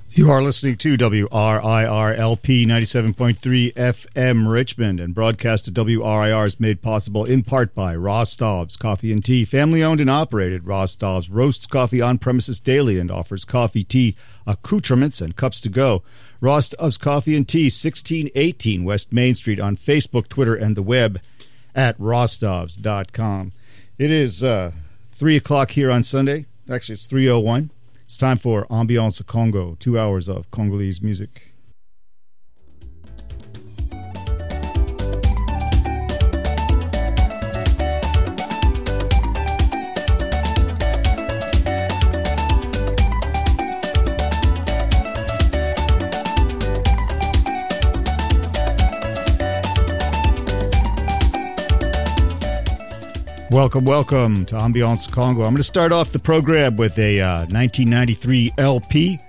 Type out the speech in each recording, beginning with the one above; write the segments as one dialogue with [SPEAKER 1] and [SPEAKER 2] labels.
[SPEAKER 1] You are listening to WRIR-LP 97.3 FM Richmond, and broadcast to WRIR is made possible in part by Rostov's Coffee and Tea. Family-owned and operated, Rostov's roasts coffee on premises daily and offers coffee, tea, accoutrements, and cups to go. Rostov's Coffee and Tea, 1618 West Main Street, on Facebook, Twitter, and the web at rostovs.com. It is 3 o'clock here on Sunday. Actually, it's 3:01. It's time for Ambiance Congo, 2 hours of Congolese music. Welcome to Ambiance Congo. I'm going to start off the program with a 1993 LP.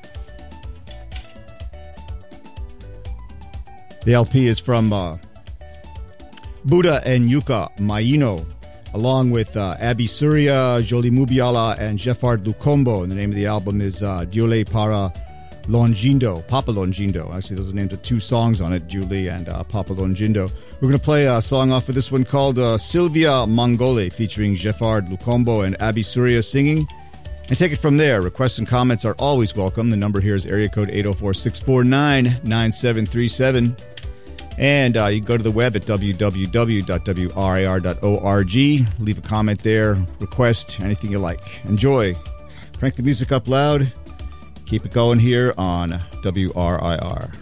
[SPEAKER 1] The LP is from Buddha and Yuka Maino, along with Abi Surya, Jolie Mubiala, and Jeffard Lukombo. And the name of the album is Diole para Longindo, Papa Longindo. Actually, those are named of 2 songs on it, Julie and Papa Longindo. We're going to play a song off of this one called Sylvia Mangole, featuring Jeffard Lukombo and Abi Surya singing. And take it from there. Requests and comments are always welcome. The number here is area code 804-649-9737. And you can go to the web at www.wrir.org. Leave a comment there, request, anything you like. Enjoy. Crank the music up loud. Keep it going here on WRIR.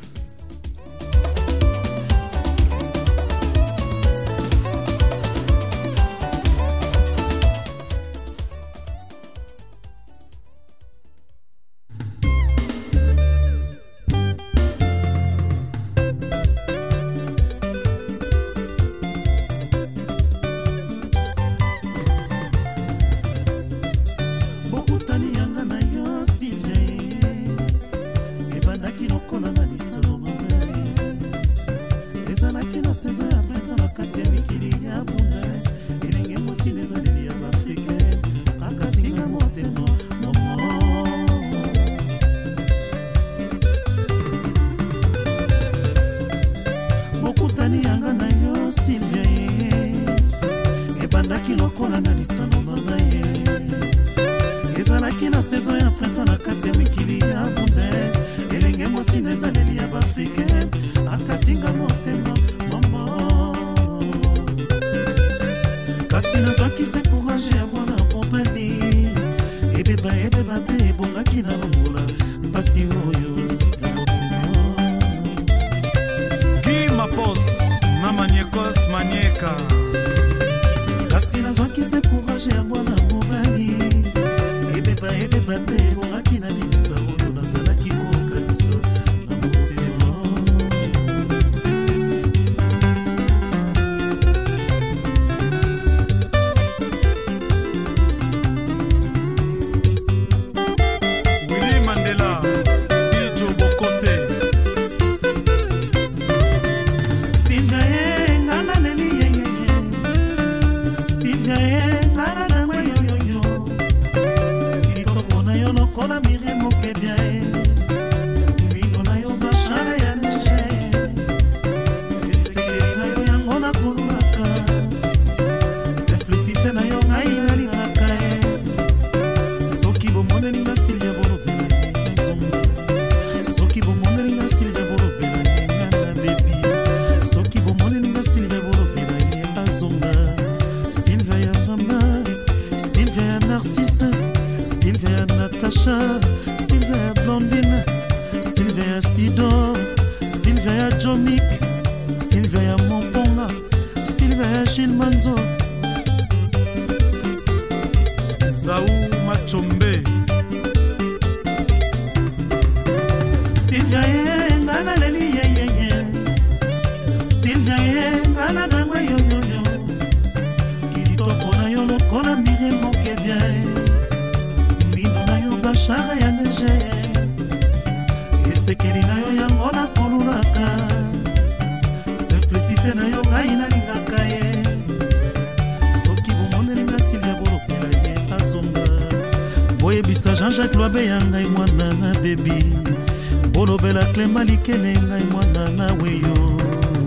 [SPEAKER 2] olobela Clemba likele ngai mwana nawe yo.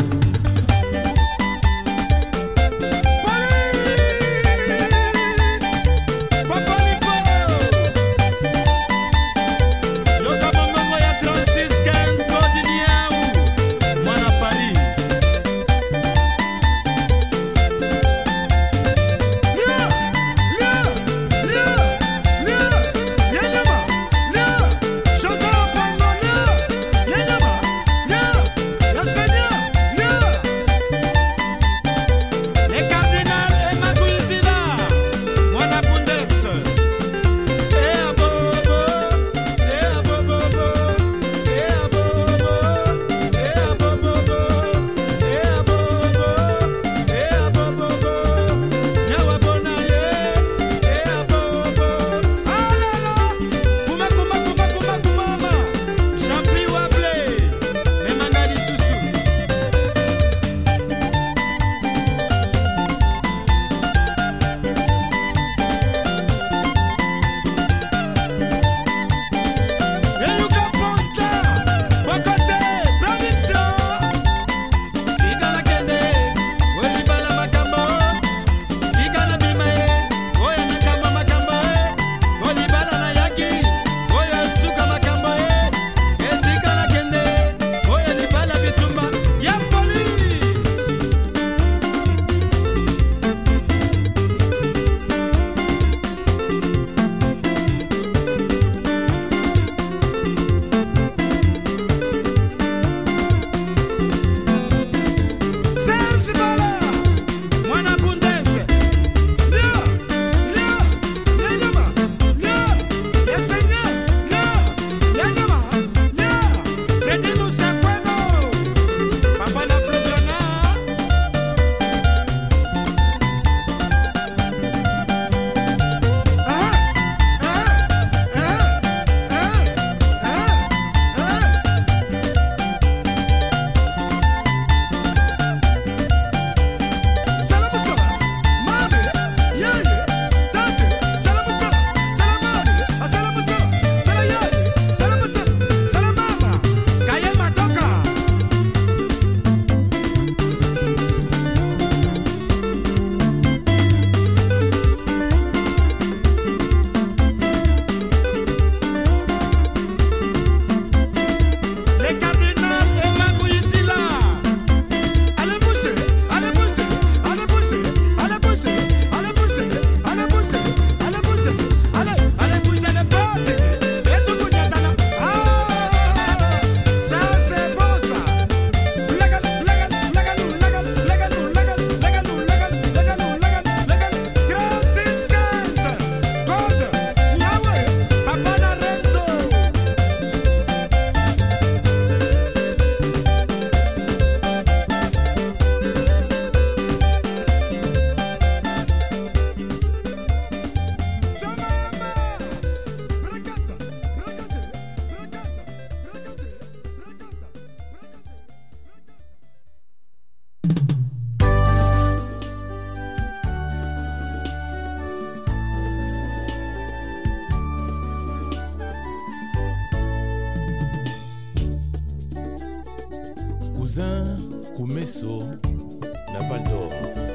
[SPEAKER 3] Cousin Kumeso na Val d'Or.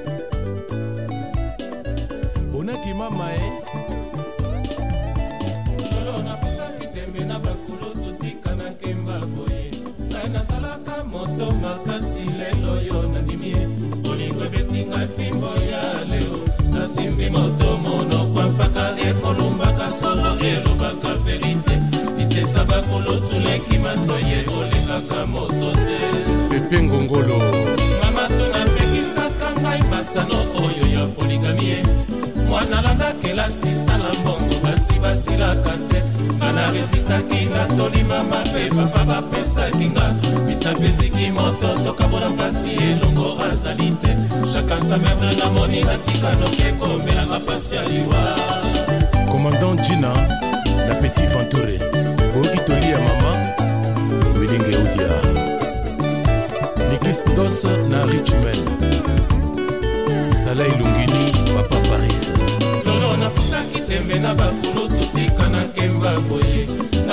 [SPEAKER 3] Bonaki mama
[SPEAKER 2] Lolo na pusaki tembe na bakulo tutika na kemba boye. Na salaka moto makasi lelo yo na nimie. Olingo betinga fimbo ya leo. Na simbi moto mono kwa mpaka ekolumba kasolo elubaka verite. Ise sabakulo tuleki matoye olekaka moto te.
[SPEAKER 3] Pepe Ngongolo
[SPEAKER 2] Mama tuna pekisaka ngai masano oyo ya poligamie. Mwana landa kelasi sala mbongo basi la kante. Ana resistaki na toli mama pe papa bapesa kinga. Bisa peziki moto toka bona pasi elongo azalite. Chacun sa merde na moni na tika no keko mela mapasi aliwa.
[SPEAKER 3] Commandant Gina na Petit Venture Bogi Tolia mama Wilinge Udia Nikis Dos na Richmond Salai Lungini Papa Paris
[SPEAKER 2] Lolo na pusaki tembe na bakulu tutika na kemba boye.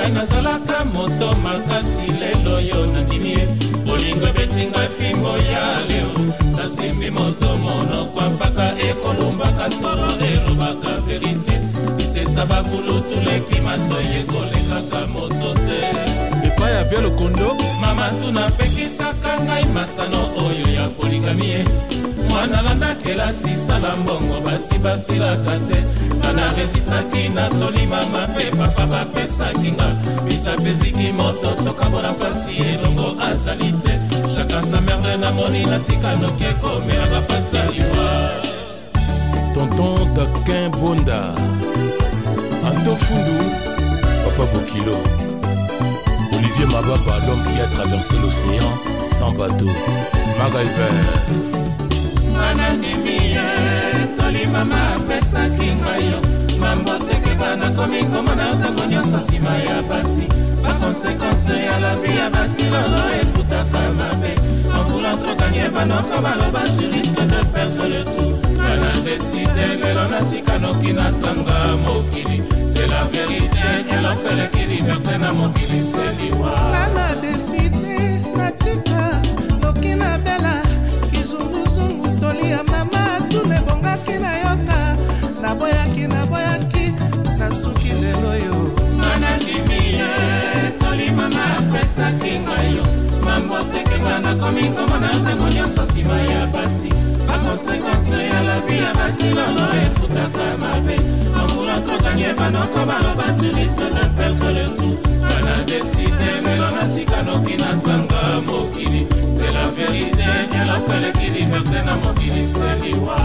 [SPEAKER 2] ngai nazalaka moto makasi lelo yo nandimi bolingo betinga fimbo ya leo nasimbi moto monoko mpaka ekolumbaka solo elobaka verite bisesa bakulutu leki matoye kolekaka moto te
[SPEAKER 3] epai avia lokondo
[SPEAKER 2] mama tunapekisaka ngai masano oyo ya poligamie mwana landa kelasi sala mbongo basi basilaka te bana resistaki na tolima mabe papa bapesaki nga bisapeziki moto tokabona mpasi elongo azali te chaka sa merde na moni natika noke komela bapasaliwa
[SPEAKER 3] tonton Daquin Bonda Anto Fundu Papa Bokilo Olivier Mababa, l'homme qui a traversé l'océan sans bateau Magalver
[SPEAKER 2] manandimie tolimama apesaki ngayo mambo teke bana komi komona ntango nyonso nsima ya basi bakonsekanse ya la vie ya basi lolo efutaka mabe envoulant trop gagner banoko baloba tu risque de perdre le tout bana deside lelo natika noki nazanga mokili c'est la vérité elopeleki liberte na mokili seliwa
[SPEAKER 4] bana deside natika noki na bela kizunguzungu tolia mama tunebongaki na yoka naboyaki nasuki lelo yo
[SPEAKER 2] manandimie toli mama apesaki ngayo mambo teke bana komi komona ntango nyonso nsima ya basi bakonsekanse ya la vie ya basi lolo efutaka mabe envoulant trop gagner banoko baloba tu risque de perdre le tout bana deside lelo natika noki nazanga mokili c'est la vérité elopeleki liberte na mokili seliwa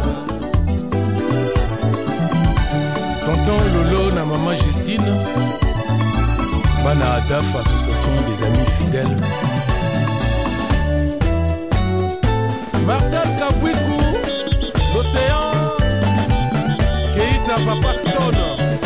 [SPEAKER 3] Tonton Lolo na maman Justine Bana Adaf, association des amis fidèles Marcel Kabwikou l'océan Keita Papa Stone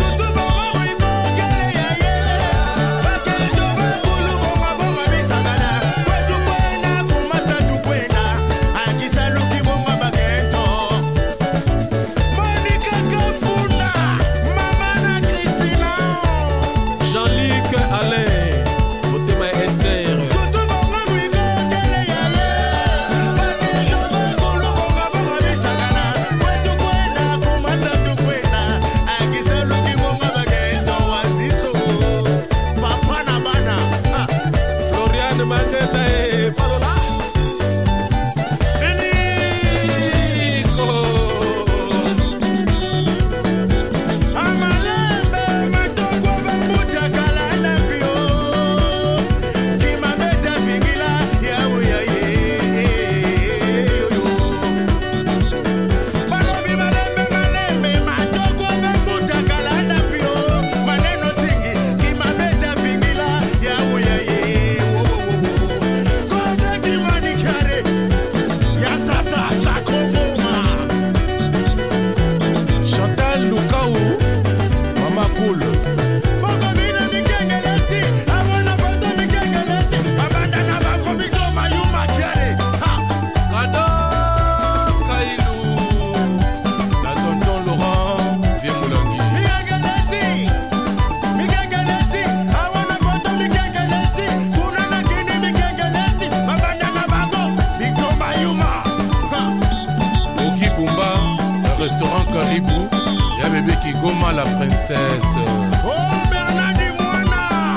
[SPEAKER 3] Goma la princesse
[SPEAKER 5] Oh Bernard Moana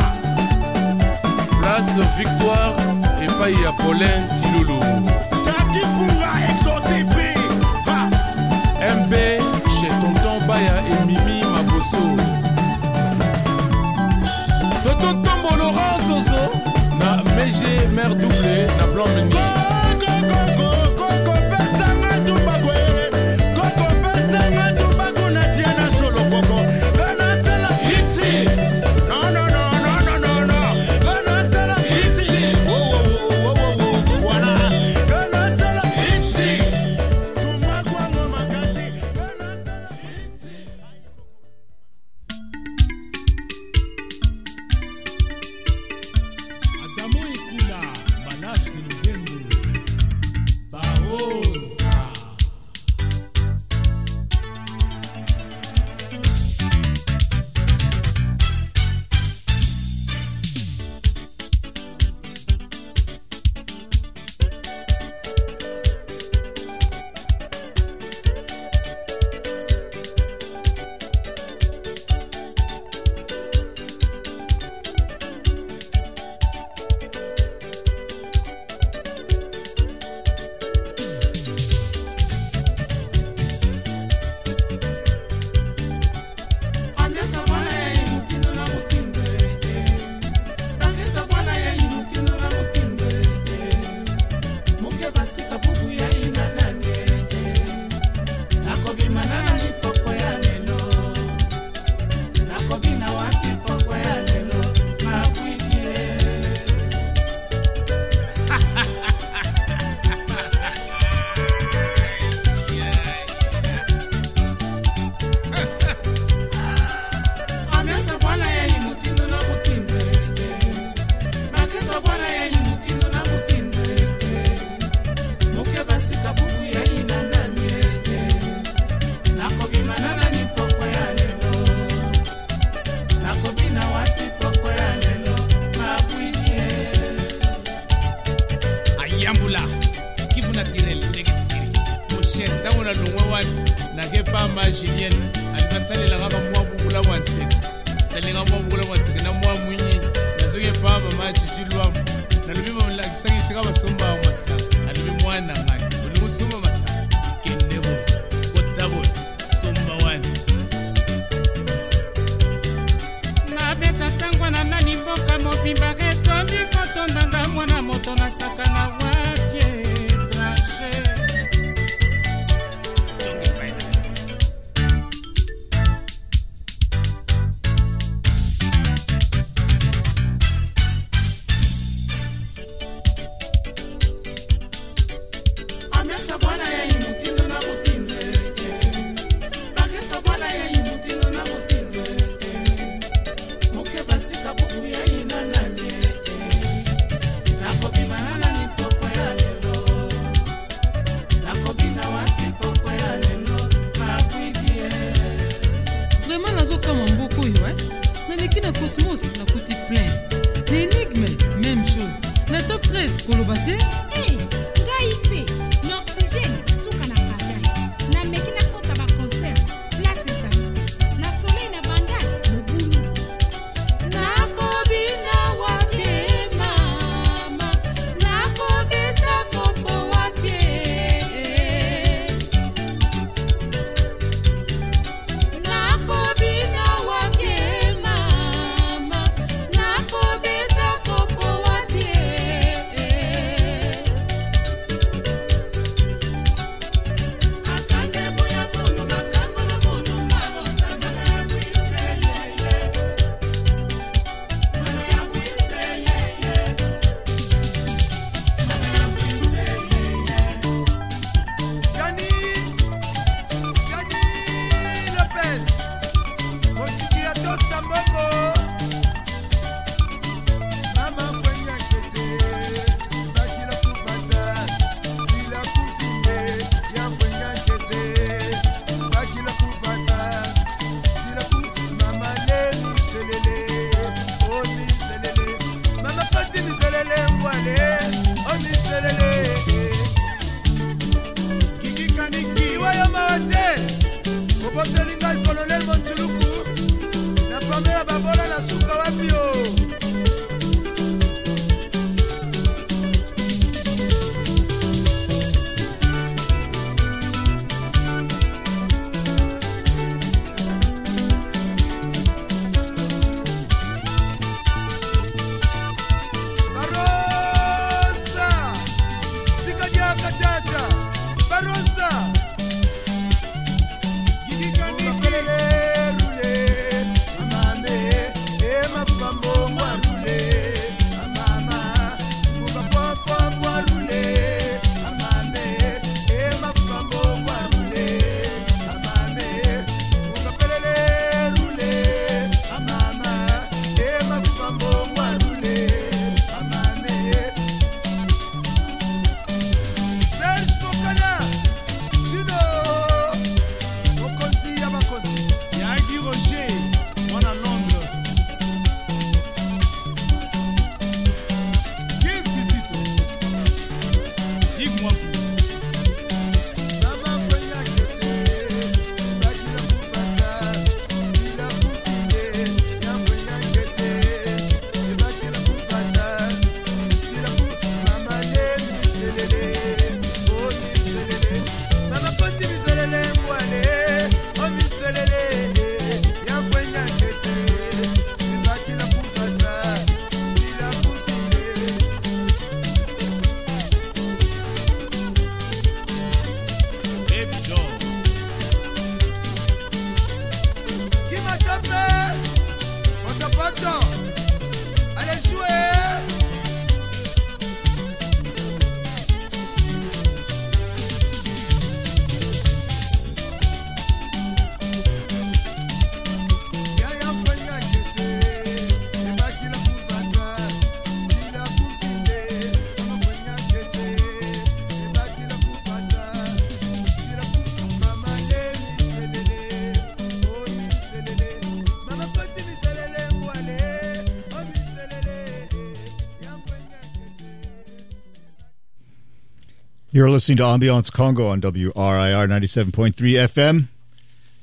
[SPEAKER 3] Place Victoire et Païa Pauline Tiloulou
[SPEAKER 5] Taki Funga Exotipi
[SPEAKER 3] MB chez Tonton Baya et Mimi Mabosso Tonton Tombo Laurent Soso Na Mégé Mère Doublé Na Blanc Meni
[SPEAKER 6] Adamo Ekula, Malash ni Mugendo.
[SPEAKER 1] You're listening to Ambiance Congo on WRIR 97.3 FM.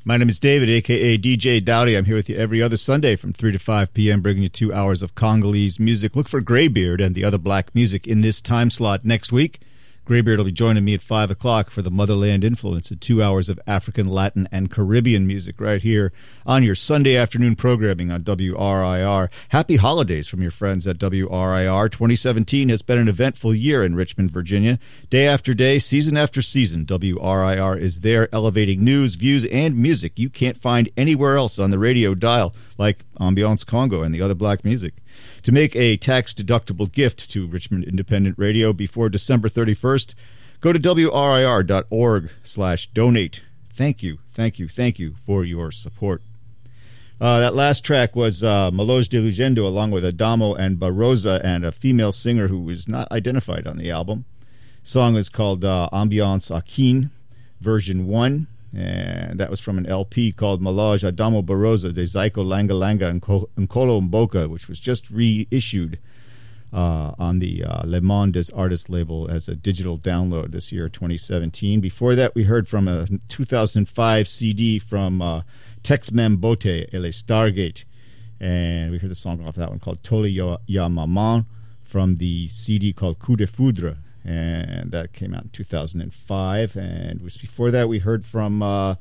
[SPEAKER 1] My name is David, a.k.a. DJ Dowdy. I'm here with you every other Sunday from 3 to 5 p.m., bringing you 2 hours of Congolese music. Look for Greybeard and the other black music in this time slot next week. Greybeard will be joining me at 5 o'clock for the Motherland Influence, 2 hours of African, Latin, and Caribbean music right here on your Sunday afternoon programming on WRIR. Happy holidays from your friends at WRIR. 2017 has been an eventful year in Richmond, Virginia. Day after day, season after season, WRIR is there elevating news, views, and music you can't find anywhere else on the radio dial, like Ambiance Congo and the other black music. To make a tax-deductible gift to Richmond Independent Radio before December 31st, go to WRIR.org/donate. Thank you for your support. That last track was Maloj de Lugendo along with Adamo and Barroza and a female singer who was not identified on the album. The song is called Ambiance Akin, version 1. And that was from an LP called Malaj Adamo Barroza de Zaiko Langa Langa and Nkolo Mboka, which was just reissued on the Le Monde des Artistes label as a digital download this year, 2017. Before that, we heard from a 2005 CD from Tex Mambote, El Stargate. And we heard a song off that one called Tole Ya Maman from the CD called Coup de Foudre. And that came out in 2005. And before that, we heard from Buddha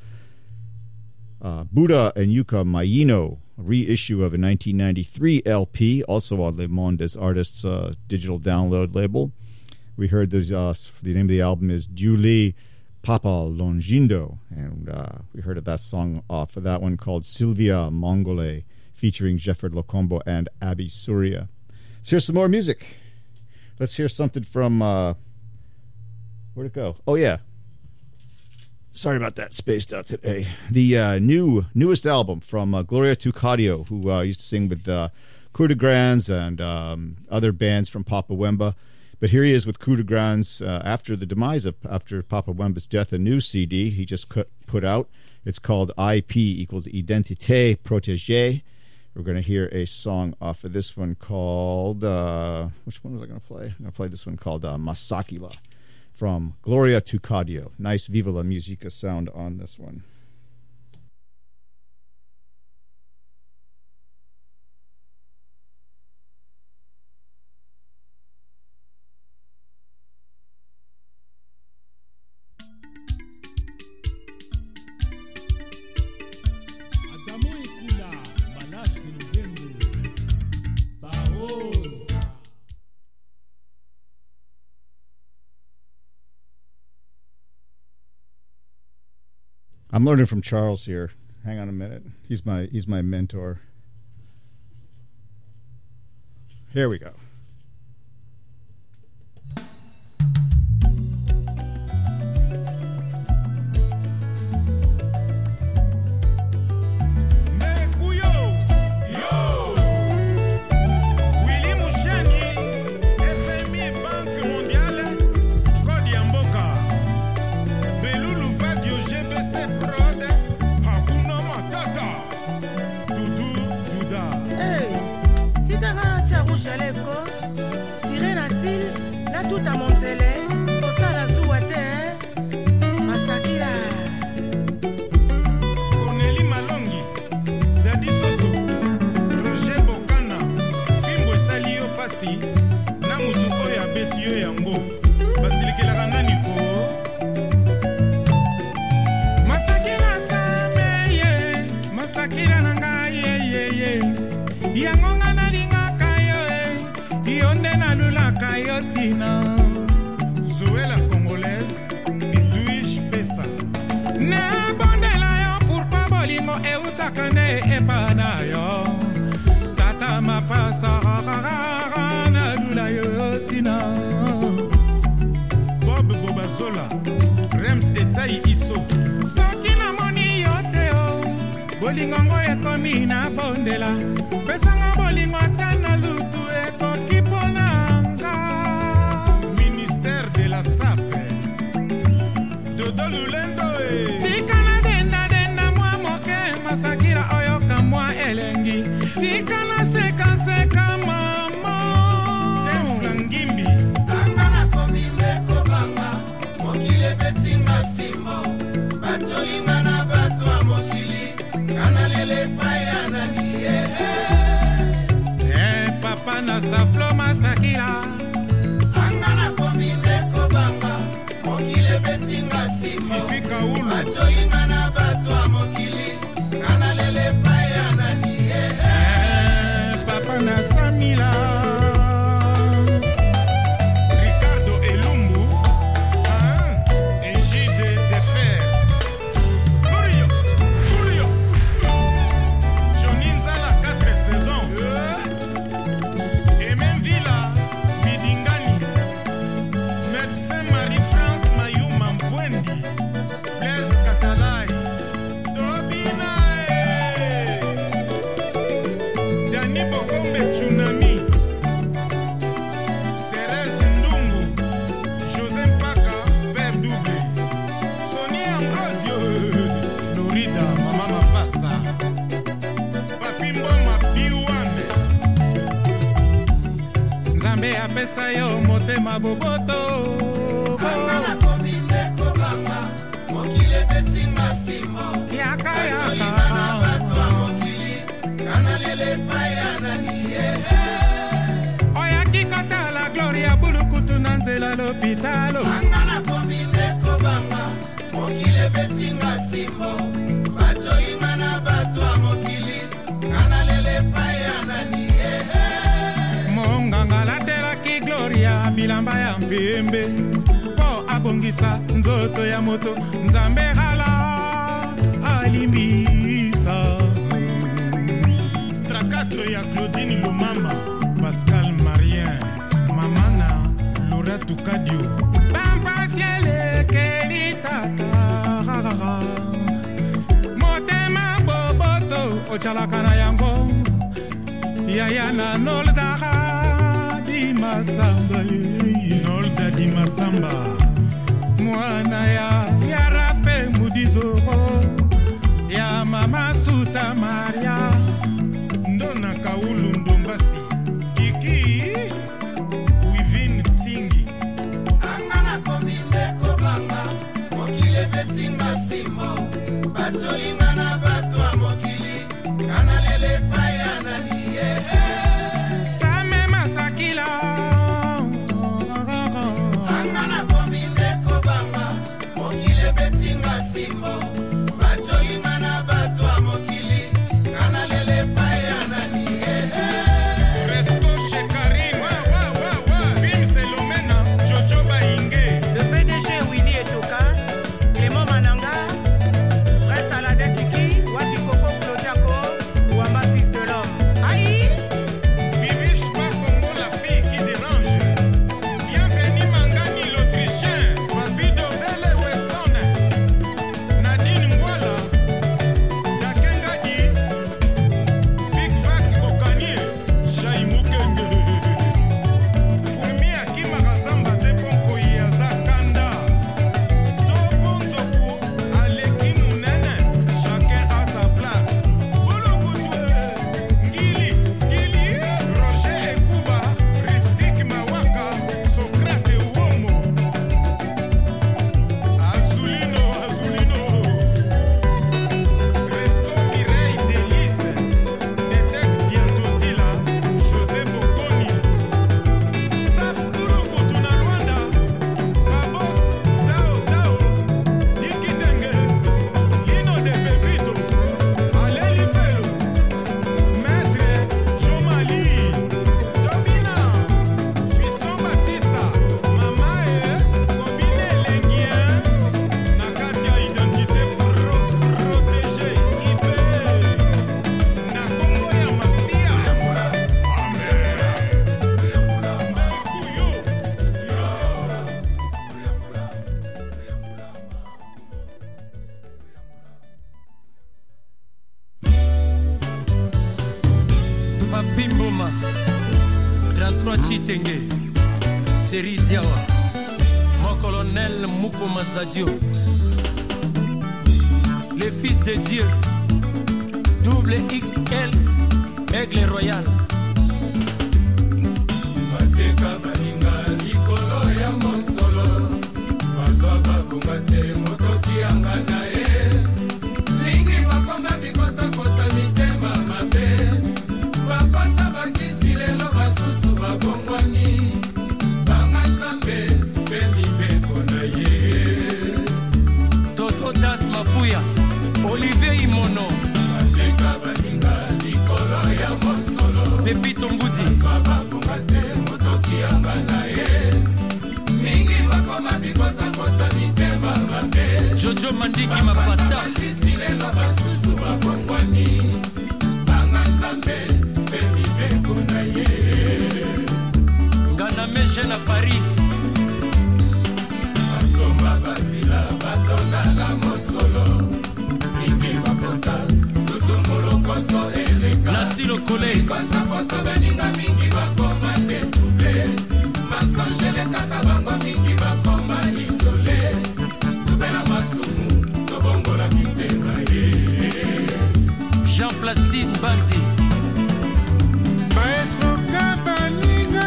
[SPEAKER 1] and Yuka Mayino, a reissue of a 1993 LP, also on Le Monde des Artistes digital download label. We heard this, the name of the album is Dule Papa Longindo, and we heard of that song off of that one called Sylvia Mongole, featuring Jeffrey Locombo and Abby Surya. Let's hear some more music. Let's hear something from, where'd it go? Oh, yeah. Sorry about that, spaced out today. The newest album from Gloria Tucadio, who used to sing with Coup de Grands and other bands from Papa Wemba. But here he is with Coup de Grands after the demise of, after Papa Wemba's death, a new CD he just put out. It's called IP equals Identité Protégée. We're going to hear a song off of this one called, which one was I going to play? I'm going to play this one called Masakila from Gloria Tucadio. Nice Viva la Musica sound on this one. I'm learning from Charles here. Hang on a minute. He's my mentor. Here we go.
[SPEAKER 6] Tiré na sil, na tout à Montsele, au sala Zouate, Masakila.
[SPEAKER 5] Cornélie Malongi, Dadi Soso, Roger Bokana, Fimbo Salio Passi, Namutu Oya Betio Yambo, Basilikela Rananiko. Masakila Sameye, Masakila Nangaye, Yangonga Nalinga. Yonde na lula kayotina Zoé la congolaise Bidouish Pesa Ne bondela yo pour pa bolingo e utakane e pana yo Tata mapasa rarara na lula yotina Bob Bobazola Rems etai iso Soki na moni yote o Bolingo ngo e komi na bondela Pesanga bolingo atana lutu e koki Ministère de la SAPE Dodo Lulendo Tikana denda mwa moke Masakira oyoka mwa elengi Tikana seka mama Teflangimbi Tangana komile kobanga Mokile betinga fimo Batolinga na batwa moki papa na saflo masakila
[SPEAKER 2] angana komine kobanga mokile betinga
[SPEAKER 5] fifi kaulu
[SPEAKER 2] machoinga na batwa mokili kana lele paya nani
[SPEAKER 5] papa na samila Ricardo Elumbu Ejide de Fer Bourio Johnny Nzala 4 saisons et même Villa Midingani Médecin Marie-France Mayuma Mvwendi Blaise Katalai Tobina Dani Bokombe Tsunami Thérèse Ndungu José Mpaka Père Double Sonia Ambrosio Florida Mama Mapasa Papi Mboma Biwande Nzambe apesa yo motema boboto
[SPEAKER 2] angana komine kobanga mokile betinga fimo
[SPEAKER 5] Yaka
[SPEAKER 2] machoinga na
[SPEAKER 5] yaka
[SPEAKER 2] batwa mokili kana lele paya nani
[SPEAKER 5] Oyaki kota la gloria bulukutu na nzela l'hôpitalo
[SPEAKER 2] angana komine kobanga mokile betinga fimo machoinga na batwa mokili kana lele paya nani
[SPEAKER 5] monganga latelaki gloria bilamba ya mpembe mpo abongisa nzoto ya moto nzambe gala alimbisa strakato ya Claudine Lumama Pascal Marien mamana Lorette Kadio pampasiele kelitata motema boboto ochalaka na yango yaya na nolda di masamba nolda di masamba mwana ya rafe mudizoro ya mama suta maria ndona kaulu ndombasi kiki wivin tsingi
[SPEAKER 2] angana komine kobanga mokile betinga fimo bachoinga na batwa mokili kana lele paya nani
[SPEAKER 5] same masakila
[SPEAKER 2] angana komine kobanga mokile betinga fimo bachoinga na batwa mokili kana lele paya nani
[SPEAKER 5] Resto chez Karim Bim Selomena Jojo Bainge
[SPEAKER 6] Le PDG Willy Etoka, Clément Mananga, Prince Alade Kiki, Wadi Koko Claudiako, Wamba fils de l'homme. Aïe!
[SPEAKER 5] Bibiche pas Congo la fille qui dérange Bienvenue Mangani l'Autrichien Babido Vele Weston Nadine Mwala Dakengadi Vic Vac Kokanye Jai Mukenge Fulmi Akima Razamba Teponko Yazakanda Toponzoku Aleki Munene Chacun à sa place Bolokutwe Ngili Roger Ekuba Ristik Mawaka Socrate Uomo Azulino Resto Mireille Delice Detect Diantotila José Boconi Staff Bulukutu na Rwanda Fabos Dao Niki Denge Lino de Bebito Aleli Felo Maître Jomali Tobina Fiston Batista Mamae Kobine Lengien Nakatia Identité Protégée IP Na Congo ya Masia
[SPEAKER 7] Papi Mboma 33 Chitenge Seri Diawa Mon colonel Mouko Mazadio Le fils de Dieu Double XL Aigle Royal
[SPEAKER 2] mateka baninga likolo ya mosolo bazwa babunga te motoki yanga na ye lingi bakoma bikota kota mitema mabe bakota bakisi lelo
[SPEAKER 7] Jojo Mandiki Mapata Ngana Meche na Paris Natilo Kole Jean Placide Banzi
[SPEAKER 5] Maestro Kabaninga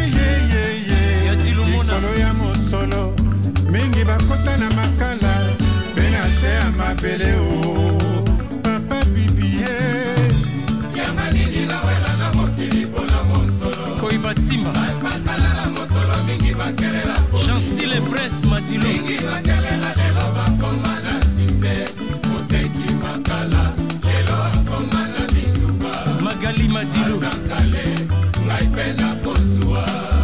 [SPEAKER 5] Mikolo ya mosolo mingi bakota na makala pena se amabele o papa bibie
[SPEAKER 2] Yamanini la wela na mokili bona mosolo
[SPEAKER 7] Koibatimba
[SPEAKER 2] Sakala la mosolo mingi bakelela
[SPEAKER 7] Chancile Prince Madilo
[SPEAKER 2] mingi bakelela lelo bakoma na sise Moteki makala lelo bakoma na minduka
[SPEAKER 7] Magali Madilo
[SPEAKER 2] Nakale ngai pena kozua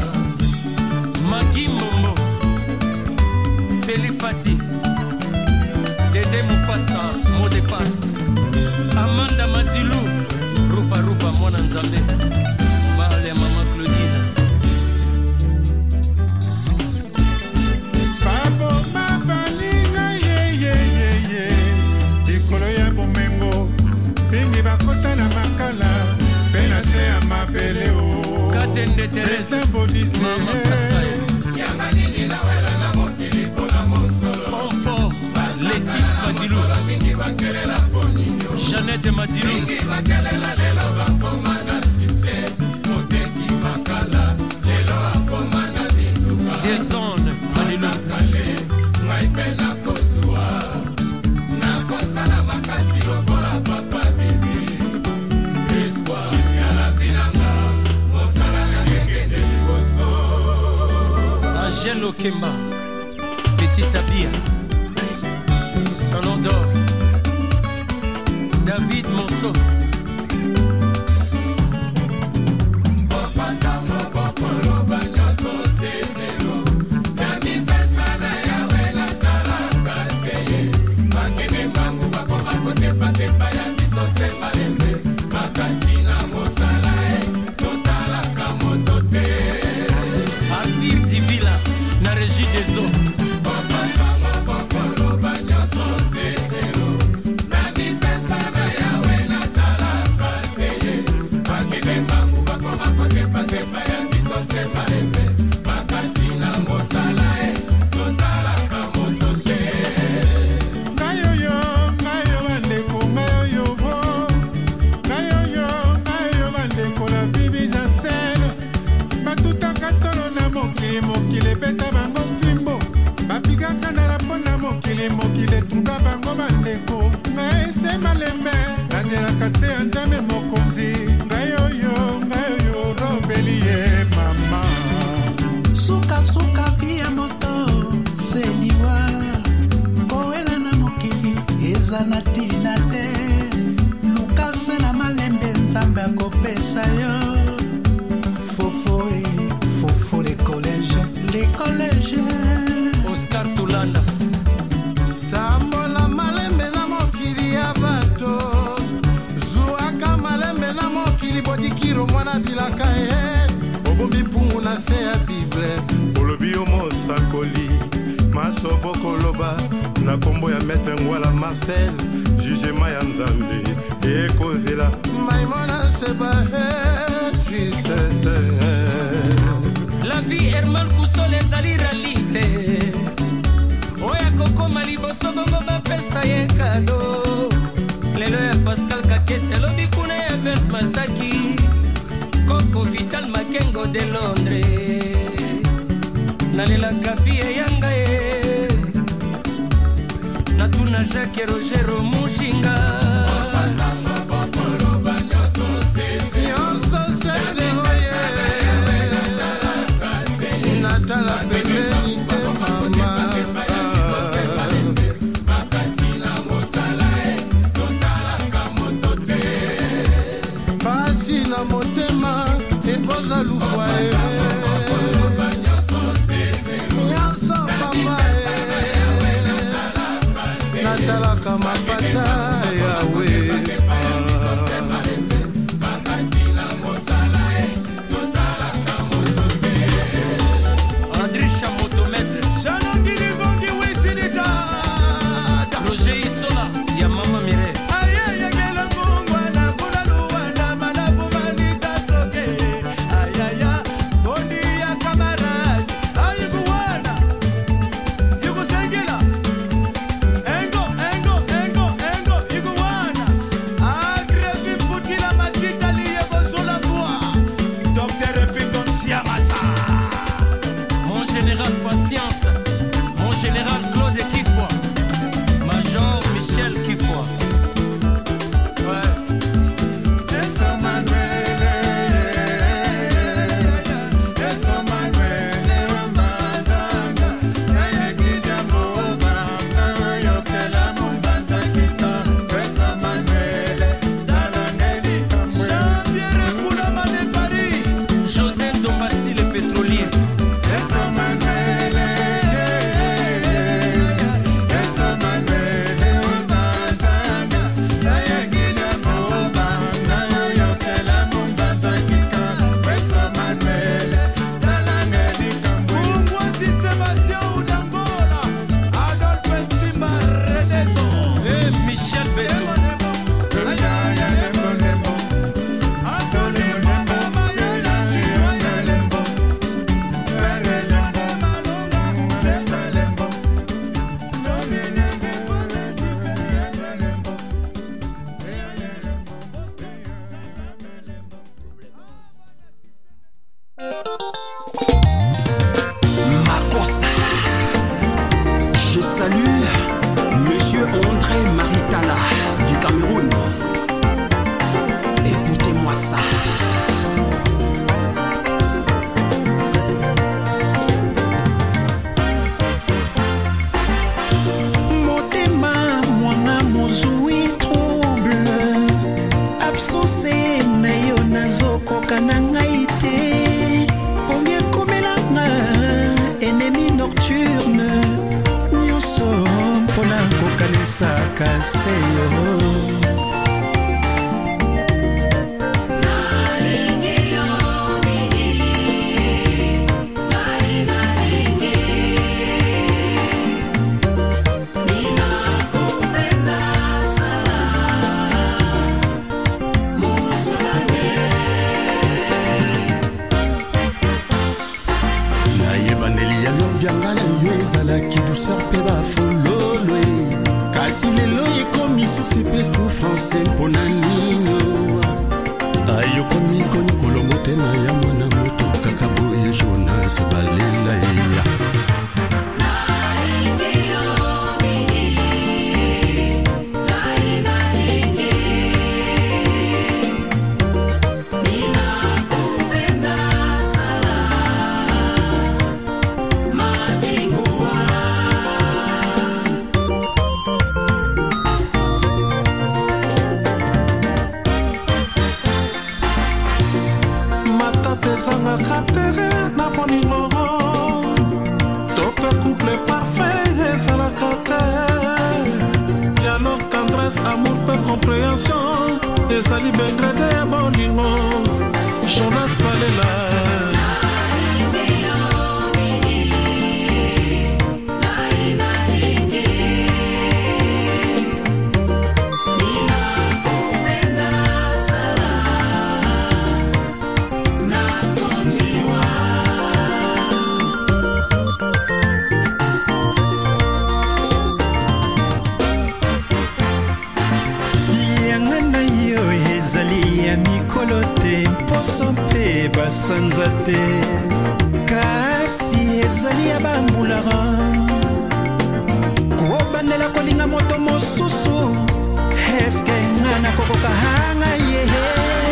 [SPEAKER 7] Magi Momo Feli Fati Dede Mupasa Mot de passe Amanda Madilou Rupa Rupa Mwana Nzambe Marle ya Mama Claudine
[SPEAKER 5] Babo mabalinga ye Mikolo ya bomengo mingi bakota na makala pena se amabele o
[SPEAKER 7] Katende Teresa
[SPEAKER 5] Bodise
[SPEAKER 7] Mama Kasai
[SPEAKER 2] Yamanini la wela na mokili bona mosolo
[SPEAKER 7] Enfort Letis Madilou
[SPEAKER 2] mingi bakelela poninyo
[SPEAKER 7] Jeannette Madilou
[SPEAKER 2] mingi bakelela lelo bakoma na sise Moteki makala lelo bakoma na minduka
[SPEAKER 7] Jason Madilou
[SPEAKER 2] Nakale ngai pena kozua nakosala makasi lokola papa bibi espoir ya la vilanga mosala na ngengende liboso
[SPEAKER 7] Angelo Kemba Petit Abia Salon d'Or David Monceau
[SPEAKER 2] Opatamo bokolo banyoso sezelo nami pesa na yawe na talaka seye makene mangu bakoma kotepatepa ya biso se malembe makasi na mosala totalaka moto te
[SPEAKER 7] Arthur Divila na Régie des Eaux
[SPEAKER 2] Opatamo bokolo banyoso sezelo nami pesa na yawe na talaka seye makene mangu bakoma kotepatepa ya biso se malembe makasi na mosala totalaka moto te
[SPEAKER 5] Ngayoyo bandeko ngayoyo bandeko la bibi za sel batutaka tolo na mokili beta bango fimbo bapikaka na la pona mokili tuba bango bandeko ngaese malembe nazelaka se ya nzambe mokonzi ngayoyo robeli ye mama
[SPEAKER 4] Suka via moto seniwa Kowela na mokili eza na tina te Lukase na malembe nzambe akopesa yo Fofo les collèges
[SPEAKER 7] Oscar Toulanda
[SPEAKER 4] Tambola malembe na mokili ya bato Zuaka malembe na mokili bodikiro mwana bilaka Obombi mpungu na se ya Bible
[SPEAKER 5] olobi yo mosakoli masobo koloba na kombo ya maître Ngwala Marcel jugement ya nzambe ekozela
[SPEAKER 4] Maimona seba
[SPEAKER 7] La vie Herman Kousole ezali realite Oya kokoma liboso bongo bapesa ye kado Lelo ya Pascal Kakese lobi kuna ya Vers Masaki Coco Vital Makengo de Londres Nalelaka bie yanga ye Natuna Jacques Rogero Mushinga
[SPEAKER 4] Natala pembeni te mama Pasi na motema ekoza lufwa Nyonso mama
[SPEAKER 8] Makossa. Je salue Monsieur André Maritala du Cameroun. Écoutez-moi ça.
[SPEAKER 4] Motema mwana mozui trouble. Absence na yo nazokoka na ngai te. Onge komelanga ennemi nocturne. Nyonso mpona kokanisaka se yo.
[SPEAKER 8] Ezalaki douceur pe bafololo kasi lelo ekomi susi pe souffrance mpona nino ayokomi konyokolo motema ya mwana moto kaka boye Jonas balela ya
[SPEAKER 4] Sanga katere na poningo Tope couple parfait ça la dialogue, tendresse, amour, paix, compréhension Et sali bengrede ya bolingo Jonas Balela basanza te kasi ezali ya bambulara kobandela kolinga moto mosusu eske nga nakokoka hanga yehe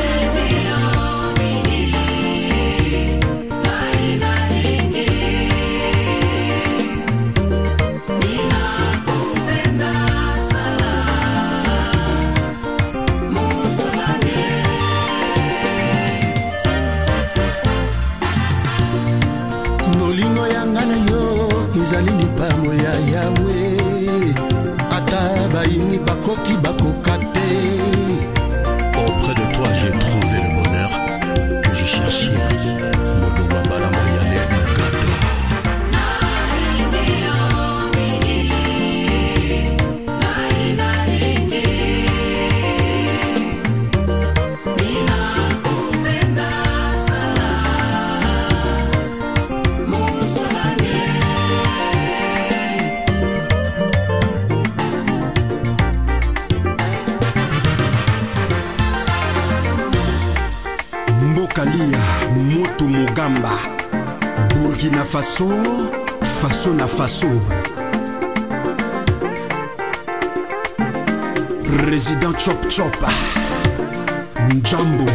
[SPEAKER 4] ezalini pamo ya yawe ata baini bakoti bakoka te auprès de toi j'ai trouvé le bonheur que je cherchais modoba balama yale mukado Kalia, Motu Mugamba, Burkina Faso, Faso na Faso. Résident Chop Chop, Njambo,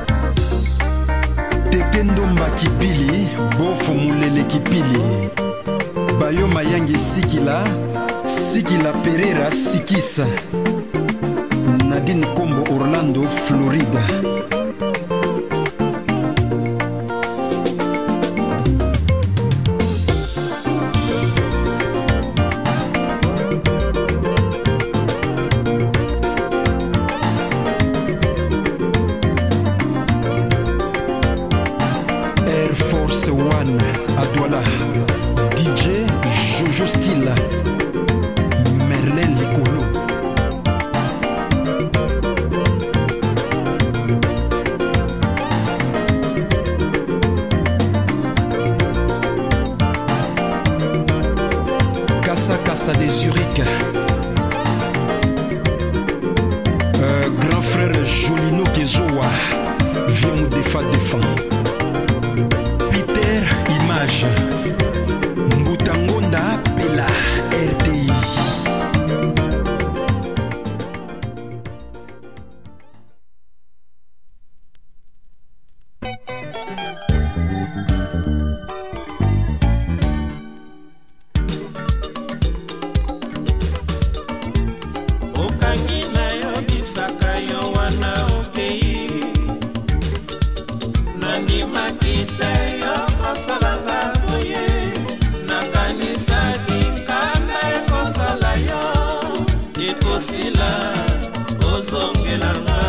[SPEAKER 4] Tekendo Mbakipili, Bofo Mulele Kipili, Bayo Mayangi Sikila, Sikila Pereira Sikisa, Nadine Kombo Orlando, Florida. DJ Jojo Style Merlin Licolo Casa de Zurich grand frère Jolino Kezoa Viens Defa Défend
[SPEAKER 2] te yo kosalanga boye nakanisaki kana ekosala yo ekosila ozongelanga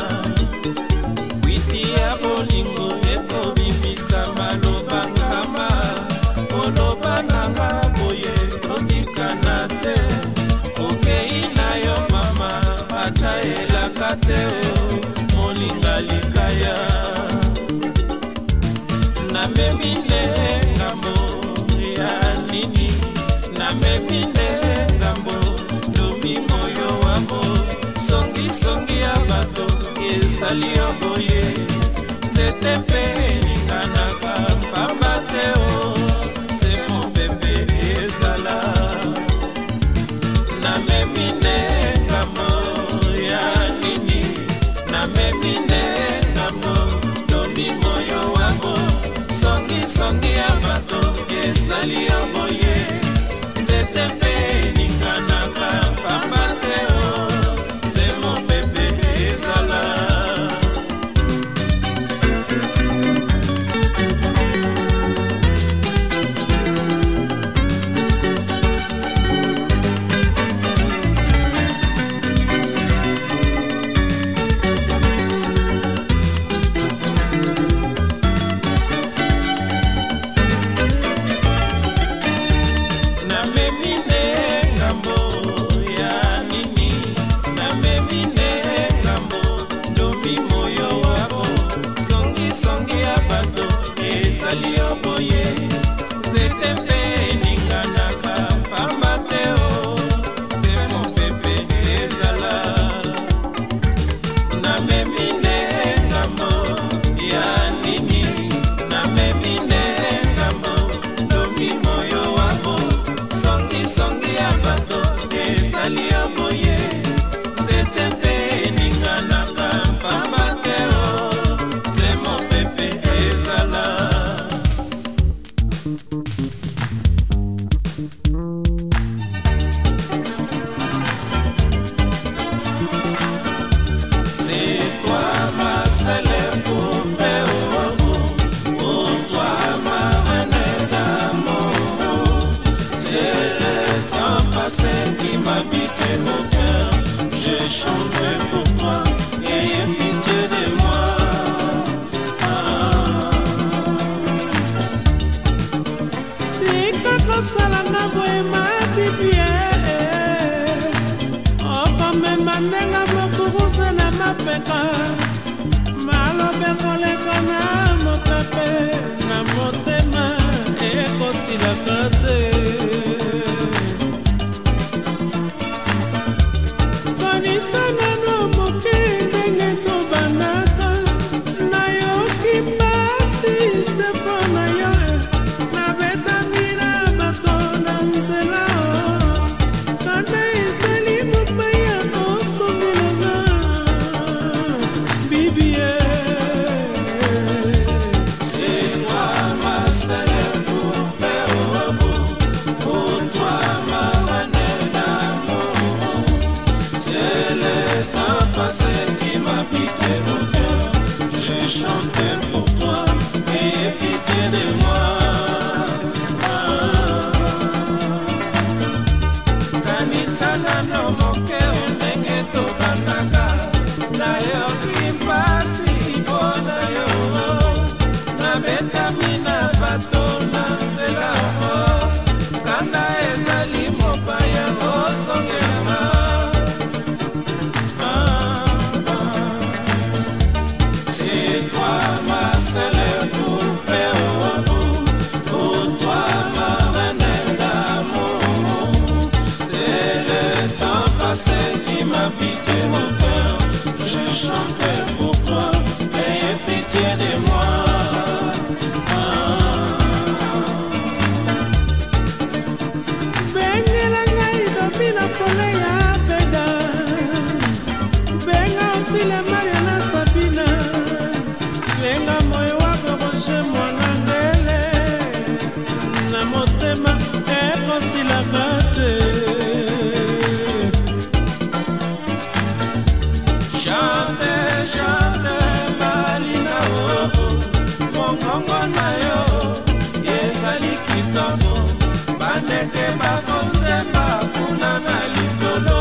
[SPEAKER 2] witi ya bolingo ekobimisa maloba ngama oloba nanga boye otikana te okei na yo mama ata elaka te molinga likaya namemine ngambo ya nini namemine ngambo domi moyo wabo songi ya bato esali yo boye nzete mpe elinganaka pamba te se mobembe ezala namemine ngambo ya nini namemine ngambo domi moyo wabo songi ya bato esali yo boye nzete mpe elinganaka pamba te se mobembe ezala chanter pour toi, ayez pitié de moi. na yo ezali kitoko bandeke bakonzemba kuna na likolo.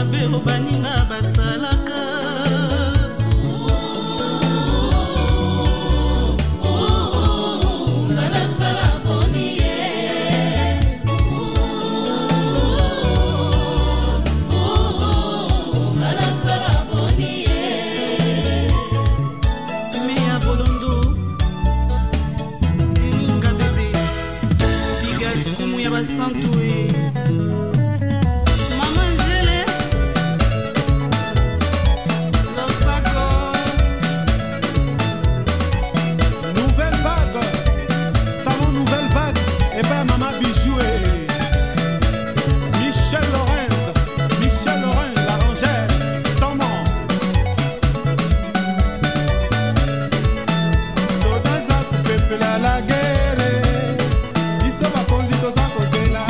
[SPEAKER 9] mabe o baninga basalaka Santué Maman Angele Losaco
[SPEAKER 5] Nouvelle vague Salon nouvelle vague Et ben Maman Bijou et Michel Lorenz l'arrangère sans nom Sodaza kupepela la guerre Iso bakonzi tozako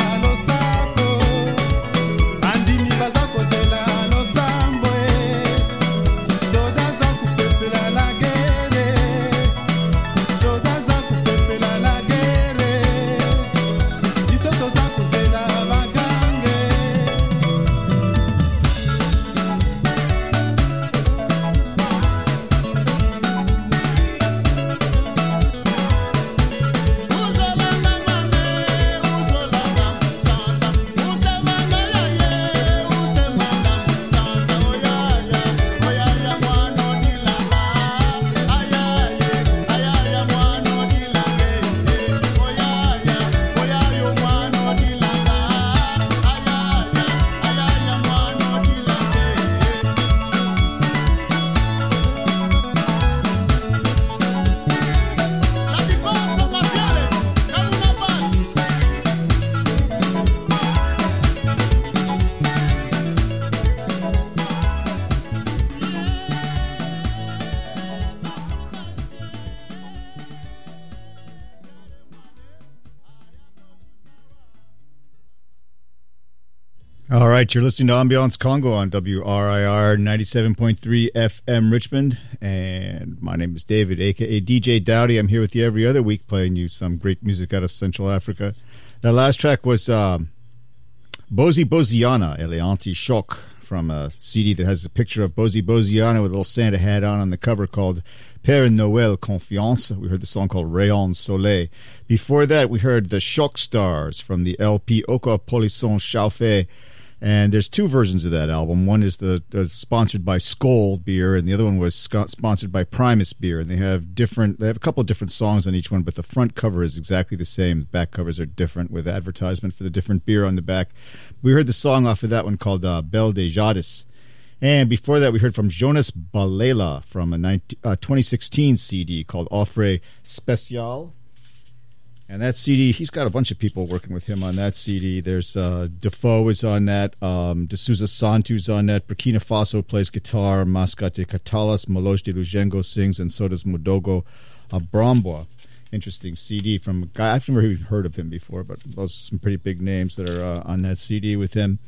[SPEAKER 1] All right, you're listening to Ambiance Congo on WRIR 97.3 FM Richmond, and my name is David, a.k.a. DJ Dowdy. I'm here with you every other week playing you some great music out of Central Africa. That last track was Bozi Boziana, El Anti-Choc, from a CD that has a picture of Bozi Boziana with a little Santa hat on the cover called Père Noël Confiance. We heard the song called Rayon Soleil. Before that, we heard the Choc Stars from the LP Oka Polisson Chauffé. And there's two versions of that album. One is the sponsored by Skol beer, and the other one was sponsored by Primus beer. And they have a couple of different songs on each one, but the front cover is exactly the same. The back covers are different with advertisement for the different beer on the back. We heard the song off of that one called Belle des Jadis. And before that, we heard from Jonas Balela from a 2016 CD called Offre Spécial. And that CD, he's got a bunch of people working with him on that CD. There's Defoe is on that, De Souza Santu's on that, Burkina Faso plays guitar, Mascate Catalas, Maloj de Lujengo sings, and so does Modogo Brambwa. Interesting CD from a guy, I've never even heard of him before, but those are some pretty big names that are on that CD with him.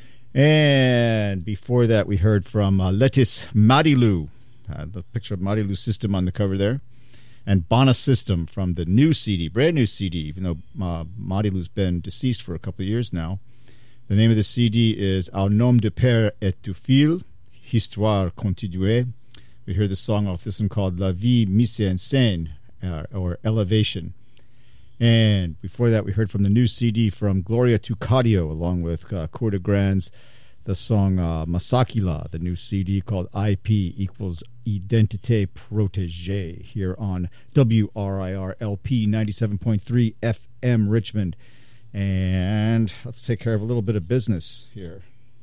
[SPEAKER 1] And before that, we heard from Letis Marilu, the picture of Marilu System on the cover there. And Bona System from the new CD, brand new CD, even though Marilu's been deceased for a couple of years now. The name of the CD is Au nom de père et du fils, Histoire continuée. We hear the song off this one called La vie mise en scène, or Elevation. And before that, we heard from the new CD from Gloria Tucadio, along with Coeur de Grands, the song Masakila, the new CD called IP equals Identité Protégée, here on WRIR LP 97.3 FM Richmond. And let's take care of a little bit of business here.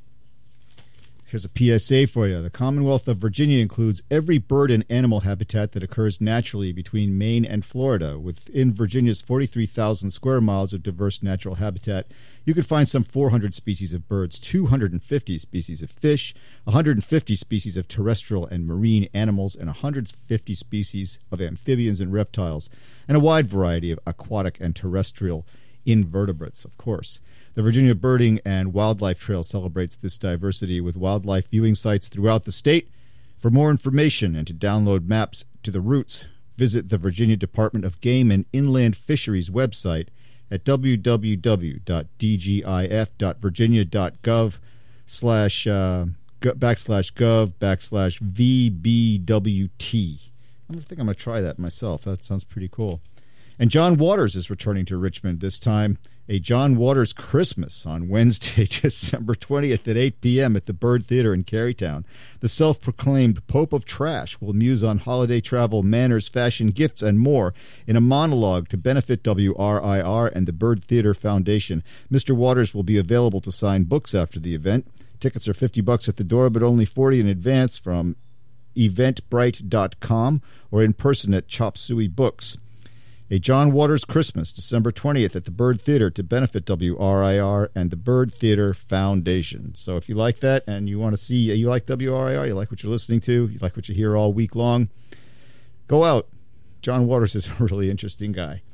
[SPEAKER 1] Here's a PSA for you. The Commonwealth of Virginia includes every bird and animal habitat that occurs naturally between Maine and Florida. Within Virginia's 43,000 square miles of diverse natural habitat, you can find some 400 species of birds, 250 species of fish, 150 species of terrestrial and marine animals, and 150 species of amphibians and reptiles, and a wide variety of aquatic and terrestrial invertebrates, of course. The Virginia Birding and Wildlife Trail celebrates this diversity with wildlife viewing sites throughout the state. For more information and to download maps to the routes, visit the Virginia Department of Game and Inland Fisheries website at www.dgif.virginia.gov. /gov/VBWT. I think I'm going to try that myself. That sounds pretty cool. And John Waters is returning to Richmond, this time a John Waters Christmas on Wednesday, December 20th at 8 p.m. at the Bird Theatre in Carytown. The self-proclaimed Pope of Trash will muse on holiday travel, manners, fashion, gifts, and more in a monologue to benefit WRIR and the Bird Theatre Foundation. Mr. Waters will be available to sign books after the event. Tickets are $50 at the door, but only $40 in advance from eventbrite.com or in person at Chop Suey Books. A John Waters Christmas, December 20th at the Bird Theatre to benefit WRIR and the Bird Theatre Foundation. So if you like that and you want to see, you like WRIR, you like what you're listening to, you like what you hear all week long, go out. John Waters is a really interesting guy.